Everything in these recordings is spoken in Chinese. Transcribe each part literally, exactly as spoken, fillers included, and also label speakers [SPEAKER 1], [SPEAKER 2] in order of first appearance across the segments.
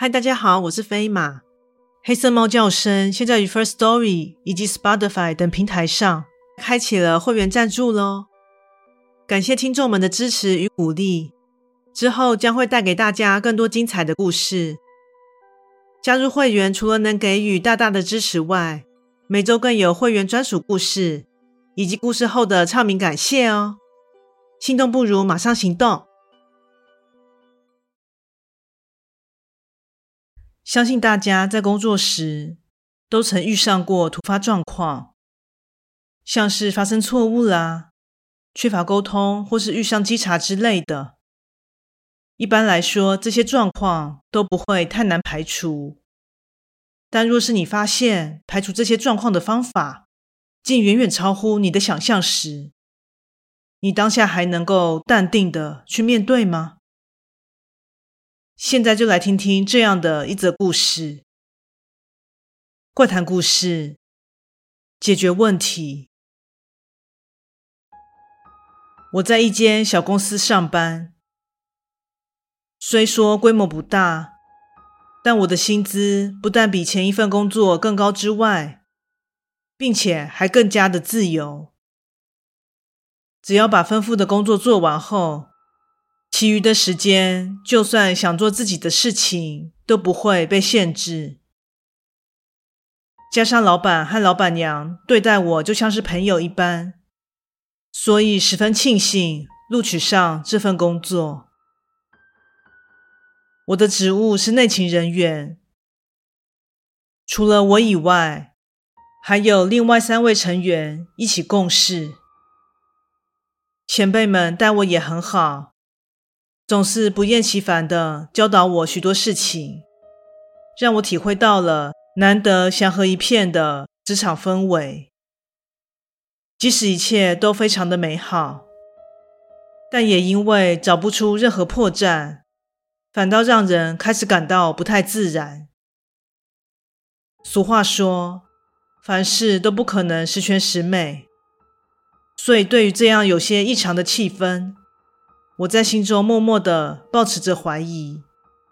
[SPEAKER 1] 嗨，大家好，我是飞马。黑色猫叫声现在于 Firstory 以及 Spotify 等平台上开启了会员赞助咯，感谢听众们的支持与鼓励，之后将会带给大家更多精彩的故事。加入会员除了能给予大大的支持外，每周更有会员专属故事以及故事后的唱名感谢哦。心动不如马上行动。相信大家在工作时都曾遇上过突发状况，像是发生错误啦、缺乏沟通或是遇上稽查之类的。一般来说，这些状况都不会太难排除。但若是你发现排除这些状况的方法竟远远超乎你的想象时，你当下还能够淡定的去面对吗？现在就来听听这样的一则故事。怪谈故事，解决问题。我在一间小公司上班，虽说规模不大，但我的薪资不但比前一份工作更高之外，并且还更加的自由。只要把吩咐的工作做完后，其余的时间就算想做自己的事情都不会被限制。加上老板和老板娘对待我就像是朋友一般，所以十分庆幸录取上这份工作。我的职务是内勤人员，除了我以外，还有另外三位成员一起共事。前辈们待我也很好，总是不厌其烦地教导我许多事情，让我体会到了难得祥和一片的职场氛围。即使一切都非常的美好，但也因为找不出任何破绽，反倒让人开始感到不太自然。俗话说，凡事都不可能十全十美，所以对于这样有些异常的气氛，我在心中默默地抱持着怀疑。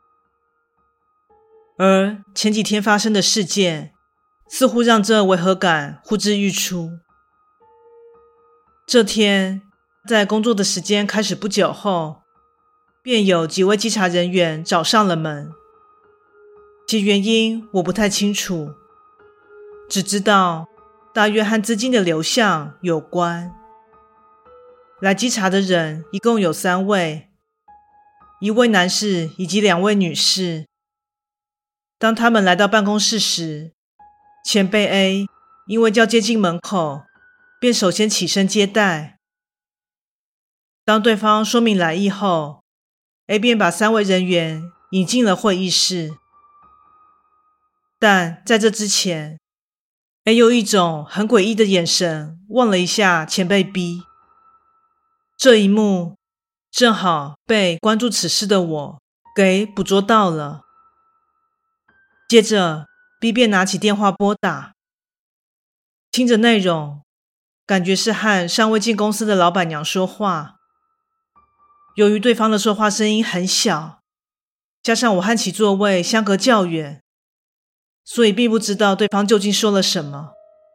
[SPEAKER 1] 而前几天发生的事件，似乎让这违和感呼之欲出。这天，在工作的时间开始不久后，便有几位稽查人员找上了门。其原因我不太清楚，只知道大约和资金的流向有关。来稽查的人一共有三位，一位男士以及两位女士。当他们来到办公室时，前辈 A 因为较接近门口，便首先起身接待。当对方说明来意后， A 便把三位人员引进了会议室。但在这之前， A 用一种很诡异的眼神望了一下前辈 B。 这一幕正好被关注此事的我给捕捉到了。接着 B 便拿起电话拨打，听着内容，感觉是和尚未进公司的老板娘说话。由于对方的说话声音很小，加上我和其座位相隔较远，所以并不知道对方究竟说了什么。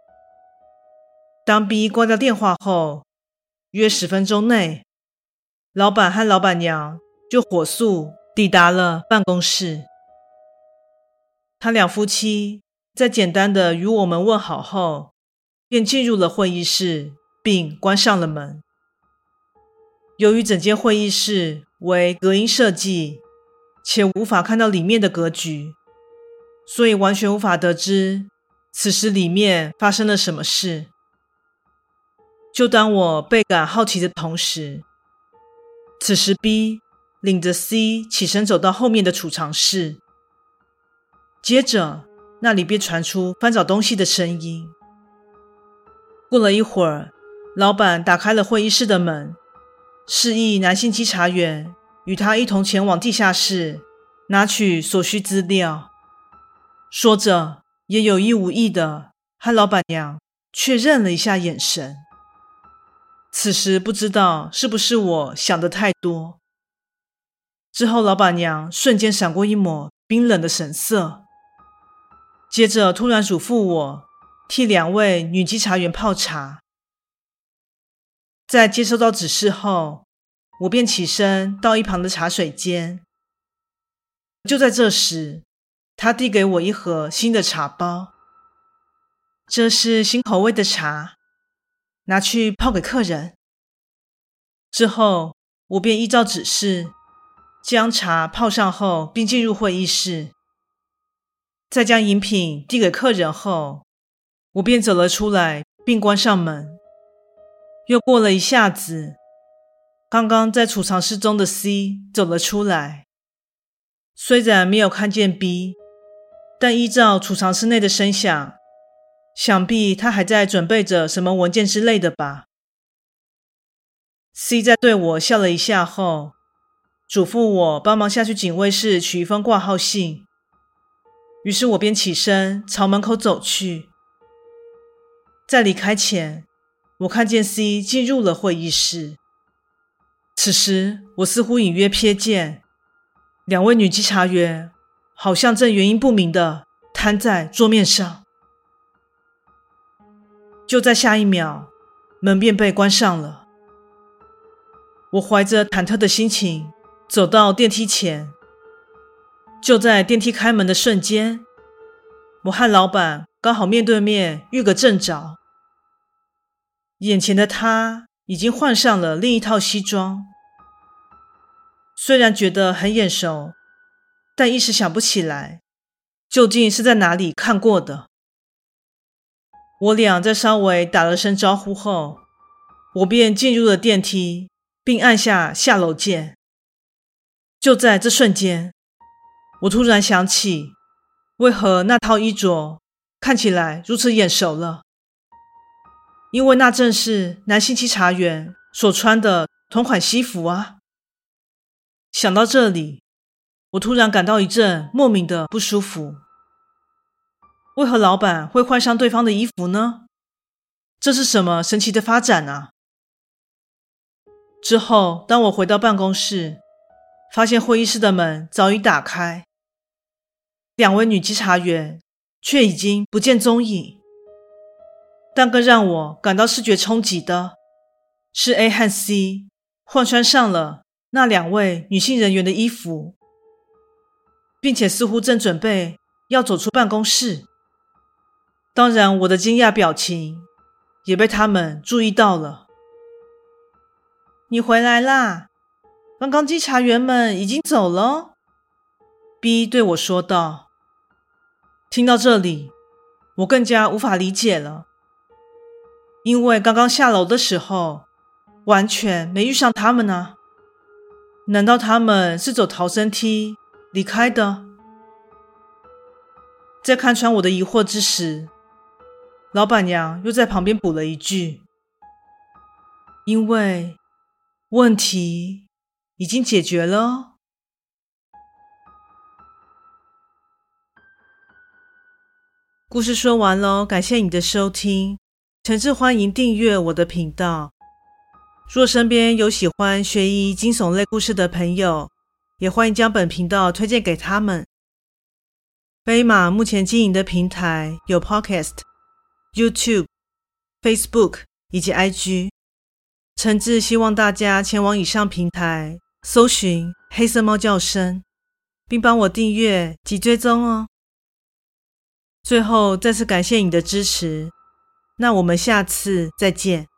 [SPEAKER 1] 当 B 挂掉电话后，约十分钟内，老板和老板娘就火速抵达了办公室。他两夫妻在简单的与我们问好后，便进入了会议室，并关上了门。由于整间会议室为隔音设计，且无法看到里面的格局，所以完全无法得知此时里面发生了什么事。就当我倍感好奇的同时，此时 B 领着 C 起身走到后面的储藏室，接着那里便传出翻找东西的声音。过了一会儿，老板打开了会议室的门，示意男性稽查员与他一同前往地下室拿取所需资料，说着也有意无意的和老板娘确认了一下眼神。此时不知道是不是我想的太多，之后老板娘瞬间闪过一抹冰冷的神色，接着突然嘱咐我替两位女稽查员泡茶。在接收到指示后，我便起身到一旁的茶水间。就在这时，他递给我一盒新的茶包，这是新口味的茶，拿去泡给客人。之后，我便依照指示将茶泡上后，并进入会议室。在将饮品递给客人后，我便走了出来，并关上门。又过了一下子，刚刚在储藏室中的 C 走了出来。虽然没有看见 B， 但依照储藏室内的声响，想必他还在准备着什么文件之类的吧。C 在对我笑了一下后，嘱咐我帮忙下去警卫室取一封挂号信。于是我便起身朝门口走去。在离开前，我看见 C 进入了会议室。此时我似乎隐约瞥见两位女稽查员好像正原因不明地瘫在桌面上。就在下一秒，门便被关上了。我怀着忐忑的心情走到电梯前。就在电梯开门的瞬间，我和老板刚好面对面遇个正着。眼前的他已经换上了另一套西装。虽然觉得很眼熟，但一时想不起来究竟是在哪里看过的。我俩在稍微打了声招呼后，我便进入了电梯，并按下下楼键。就在这瞬间，我突然想起为何那套衣着看起来如此眼熟了。因为那正是男性稽查员所穿的同款西服啊。想到这里，我突然感到一阵莫名的不舒服。为何老板会换上对方的衣服呢？这是什么神奇的发展啊？之后，当我回到办公室，发现会议室的门早已打开，两位女稽查员却已经不见踪影。但更让我感到视觉冲击的是 A 和 C 换穿上了那两位女性人员的衣服，并且似乎正准备要走出办公室。当然，我的惊讶表情也被他们注意到了。你回来啦，刚刚稽查员们已经走了。B 对我说道。听到这里，我更加无法理解了，因为刚刚下楼的时候完全没遇上他们呢。难道他们是走逃生梯离开的？在看穿我的疑惑之时，老板娘又在旁边补了一句：因为问题已经解决了哦。故事说完咯，感谢你的收听，诚挚欢迎订阅我的频道。若身边有喜欢悬疑惊悚类故事的朋友，也欢迎将本频道推荐给他们。飞马目前经营的平台有 Podcast、YouTube、Facebook 以及 I G， 诚挚希望大家前往以上平台搜寻黑色猫叫声，并帮我订阅及追踪哦。最后再次感谢你的支持，那我们下次再见。